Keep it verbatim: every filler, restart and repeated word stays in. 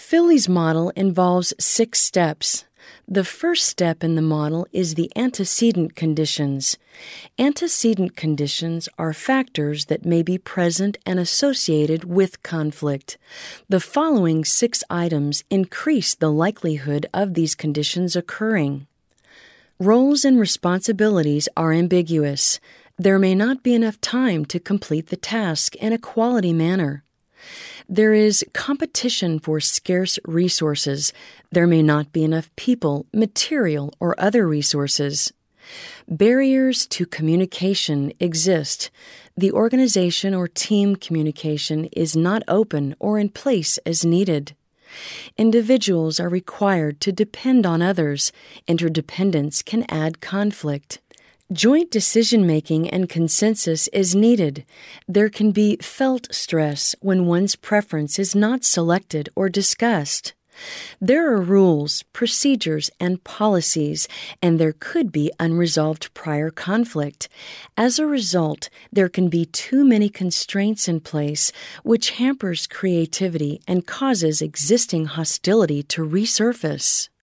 Philly's model involves six steps. The first step in the model is the antecedent conditions. Antecedent conditions are factors that may be present and associated with conflict. The following six items increase the likelihood of these conditions occurring. Roles and responsibilities are ambiguous. There may not be enough time to complete the task in a quality manner. There is competition for scarce resources. There may not be enough people, material, or other resources. Barriers to communication exist. The organization or team communication is not open or in place as needed. Individuals are required to depend on others. Interdependence can add conflict. Joint decision-making and consensus is needed. There can be felt stress when one's preference is not selected or discussed. There are rules, procedures, and policies, and there could be unresolved prior conflict. As a result, there can be too many constraints in place, which hampers creativity and causes existing hostility to resurface.